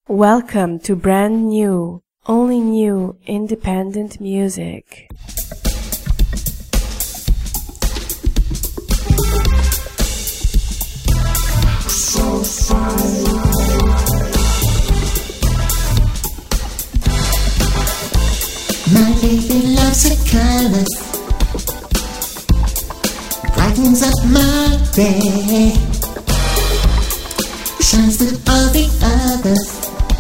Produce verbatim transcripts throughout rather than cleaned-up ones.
Welcome to brand new, only new independent music. So fine. My baby loves her colors, brightens up my day, shines through all the others.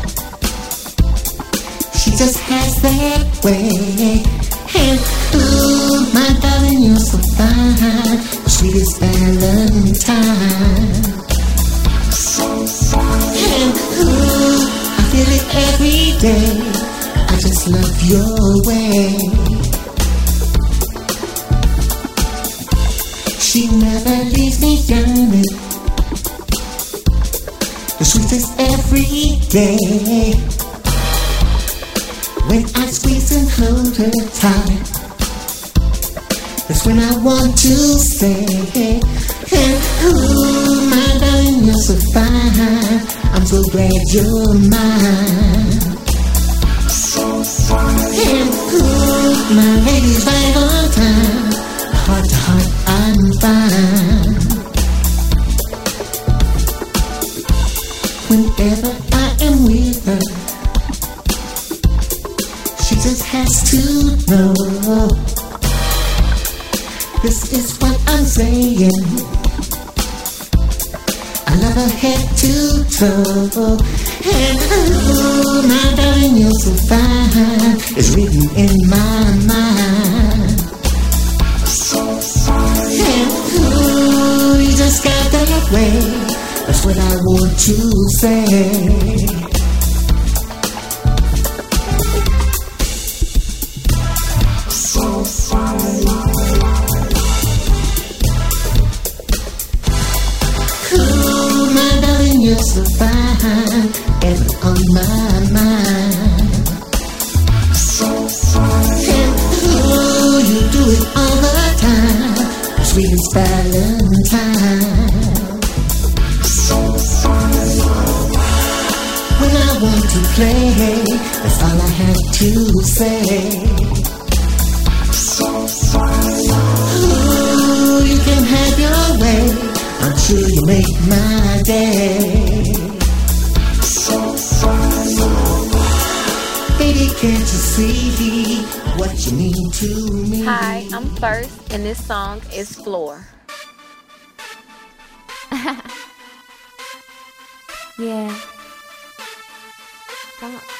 She just has that way. And ooh, my darling, you're so fine, the sweetest Valentine. So fine. And ooh, I feel it every day. I just love your way. She never leaves me yearning, the sweetest every day. When I squeeze and hold her tight, that's when I want to say, and ooh, my darling, you're so fine, I'm so glad you're mine. So fine. And ooh, my lady's right on time, heart to heart I'm fine. Whenever I am with her, she just has to know, this is what I'm saying. I love her head to toe. And ooh, my darling, you're so fine, it's written in my mind. So fine. And ooh, you just got that way, that's what I want to say. So fine. Ooh, my darling, you're so fine, ever on my mind. So fine. And ooh, you do it all the time, sweetest Valentine. So fine. When I want to play, that's all I have to say. So fine. Ooh, you can have your way, I'm sure you make my day. So fine. Baby, can't you see what you mean to me? Hi, I'm First, and this song is Floor. Yeah. Come on.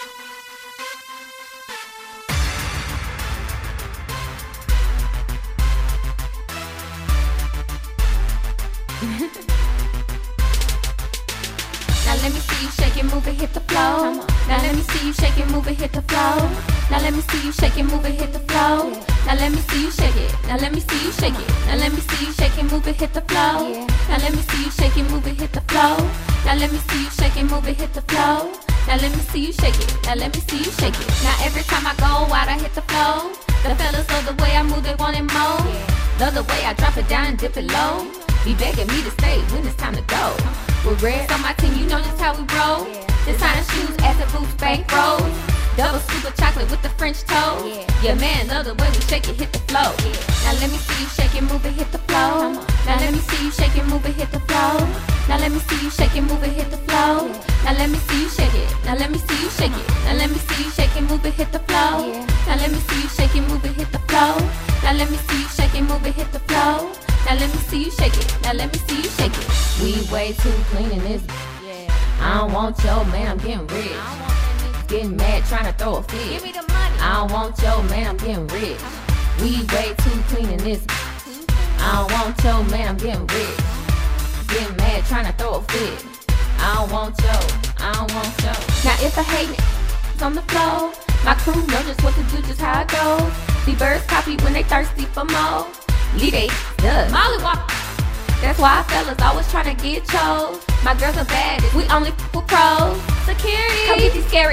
Now let me see you shake it, move it, hit the floor. Now let me see you shake it, move it, hit the floor. Now let me see you shake it, move it, hit the floor. Now let me see you shake it. Now let me see you shake it. Now let me see you shake it, move it, hit the floor. Now let me see you shake it, move it, hit the floor. Now let me see you shake it, move it, hit the floor. Now let me see you shake it. Now let me see you shake it. Now every time I go out, I hit the floor. The fellas love the way I move, they want it more. Love the way I drop it down and dip it low. Be begging me to stay when it's time to go. With reds on my team, you know just how we roll. Designer shoes, acid boots, bank rolls. Double scoop of chocolate with the French toast. Your man love the way we shake it, hit the flow. Now let me see you shake it, move it, hit the flow. Now let me see you shake it, move it, hit the flow. Now let me see you shake it, move it, hit the flow. Now let me see you shake it. Now let me see you shake it. Now let me see you shake it, move it, hit the flow. Now let me see you shake it, move it, hit the flow. Now let me see you shake it, move it, hit the flow. Now let me see you shake it. Now let me see you shake it. We way too clean in this. I don't want your man, I'm getting rich. Getting mad, trying to throw a fit. Give me the money. I don't want your man, I'm getting rich. We way too clean in this. I don't want your man, I'm getting rich. Getting mad, trying to throw a fit. I don't want your, I don't want your. Now if I hate it, it's on the floor. My crew know just what to do, just how it goes. The birds copy when they thirsty for more. Lead they done. Molly walk. That's why fellas always trying to get chose. My girls are bad, we only f with pros. Security, come get these scary.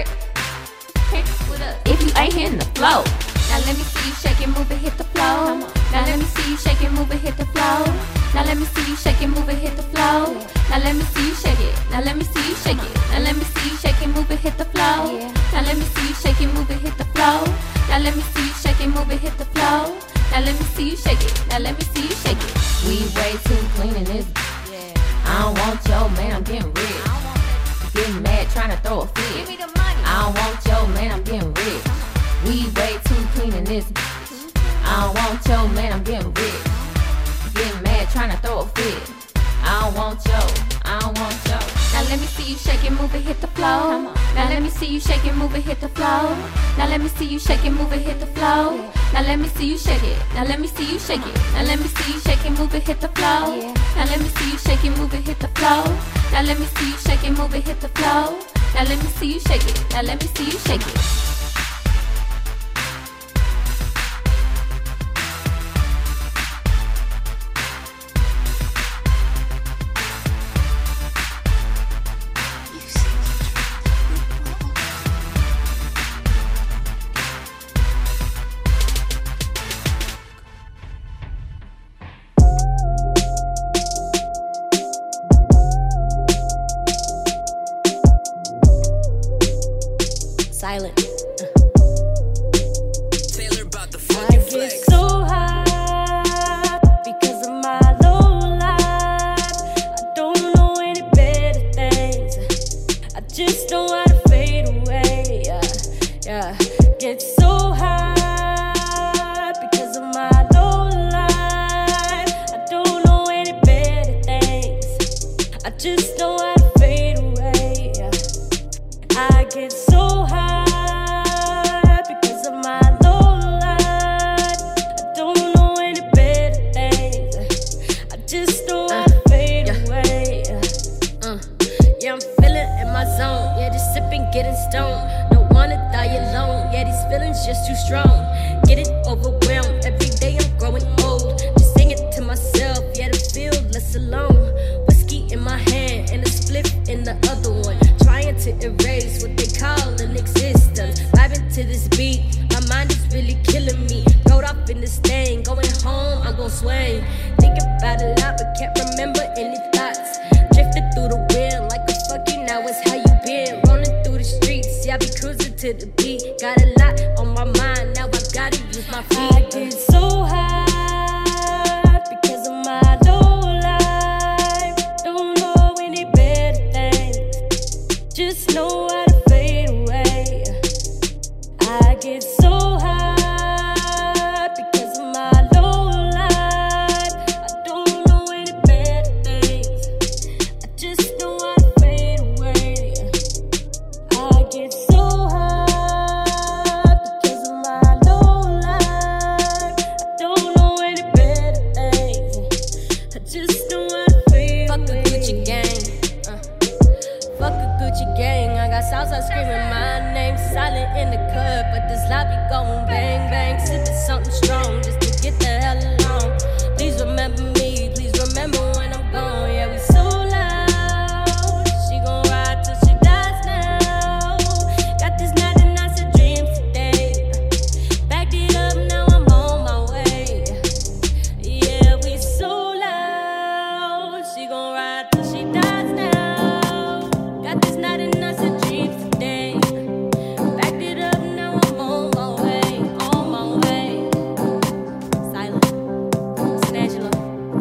If you ain't hitting the flow. Now let me see you shake it, move it, hit the flow. Now let me see you shake it, move it, hit the flow. Now let me see you shake it, move it, hit the flow. Now let me see you shake it. Now let me see you shake it. Now let me see you shake it, move it, hit the flow. Now let me see you shake it, move it, hit the flow. Now let me see you shake it, move it, hit the flow. Now let me see you shake it. Now let me see you shake it. We way too clean in this. I don't want your man, I'm getting rich. Getting mad, trying to throw a fit. Give me the money. I don't want your man, I'm getting rich. We way too clean in this. I don't want your man, I'm getting rich. Getting mad, trying to throw a fit. I don't want your, I don't want your. Now let me see you shake it, move it, hit the flow. Now let me see you shake it, move it, hit the flow. Now let me see you shake it, move it, hit the flow. Now let me see you shake it. Now let me see you shake it. Now let me see you shake it, move it, hit the flow. Now let me see you shake it, move it, hit the flow. Now let me see you shake it, move it, hit the flow. Now let me see you shake it. Now let me see you shake it. Silent. Taylor about the I fucking get flex. so high because of my low life. I don't know any better things. I just know how to fade away. Yeah, yeah. Get so high because of my low life. I don't know any better things. I just know how to fade away. Yeah. I get so high. Getting stoned, don't wanna die alone. Yeah, these feelings just too strong. Getting overwhelmed, every day I'm growing old. Just sing it to myself, yeah, to feel less alone. Whiskey in my hand and a spliff in the other one. Trying to erase what they call an existence. Vibing to this beat, my mind is really killing me. Rolled off in this thing, going home, I'm gon' swing. Think about a lot, but can't remember any thoughts. Drifting through the wind like a fuck you, now it's how you been. I be cruising to the beat. Got a lot on my mind, now I gotta use my feet. I get so high because of my low life. Don't know any better things. Just know how to fade away. I get so high because of my low life. I don't know any better things. I just know how to fade away. I get so high because of my low life. I don't know any better things. I just know how to fade Fuck away. a Gucci gang. Uh, fuck a Gucci gang. I got Southside screaming my name, silent in the club, but this lobby going bang bang, sipping something strong just to get the hell along. Please remember me, please remember when I'm gone. Yeah, we so loud. She gon' ride till she dies now. Got this night and nights of dreams today. Backed it up, now I'm on my way. Yeah, we so loud. She gon' ride till she dies now. Got this night and nights of dreams today. Backed it up, now I'm on my way, on my way. Silent. It's Angela.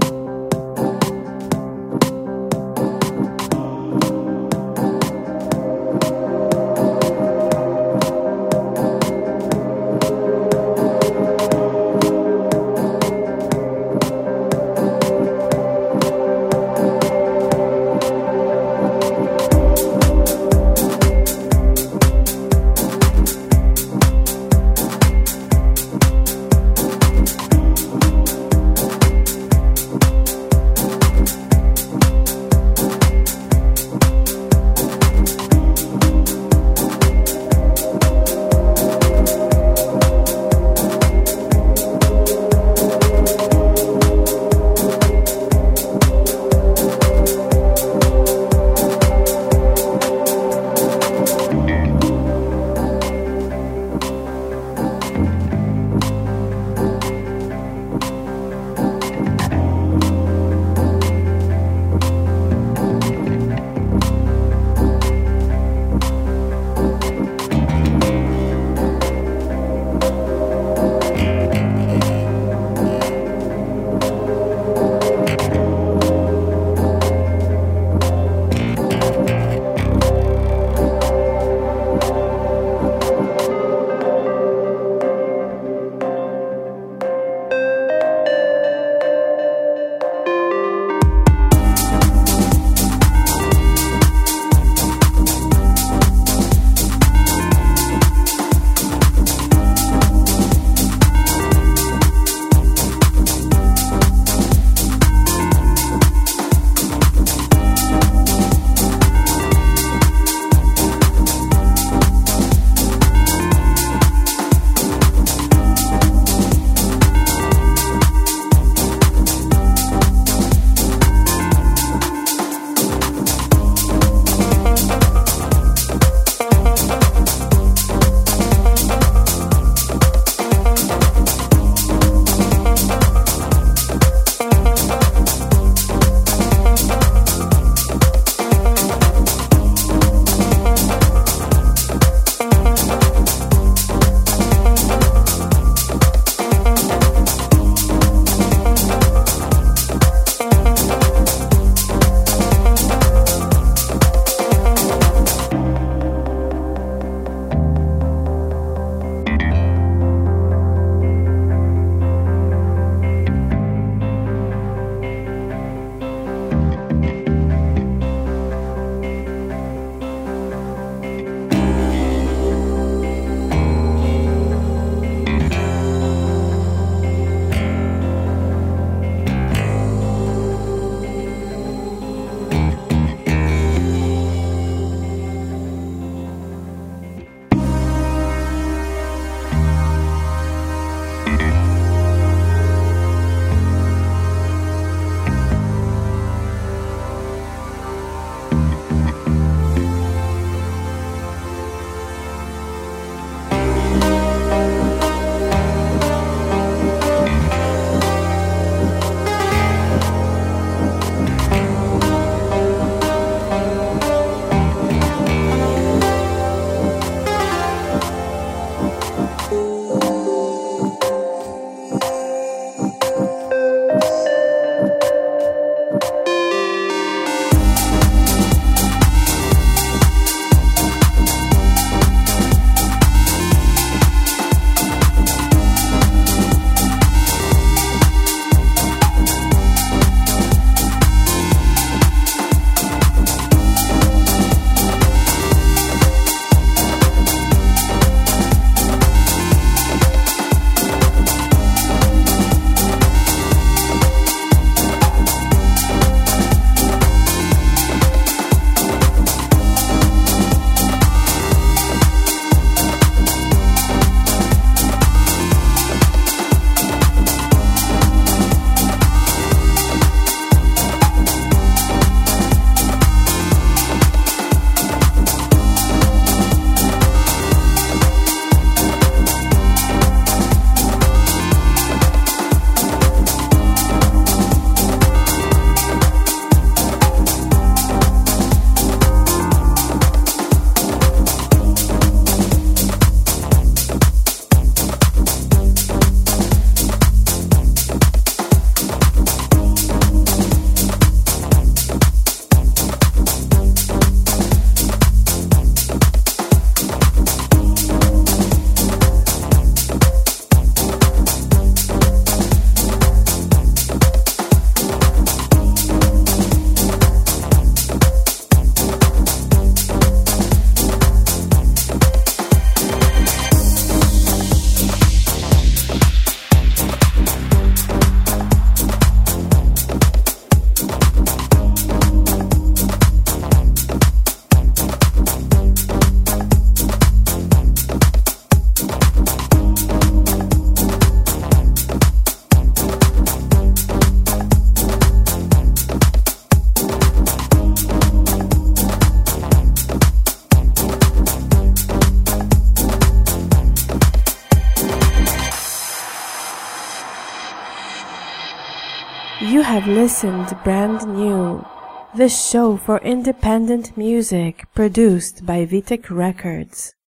You have listened to Brand New, the show for independent music produced by Vitek Records.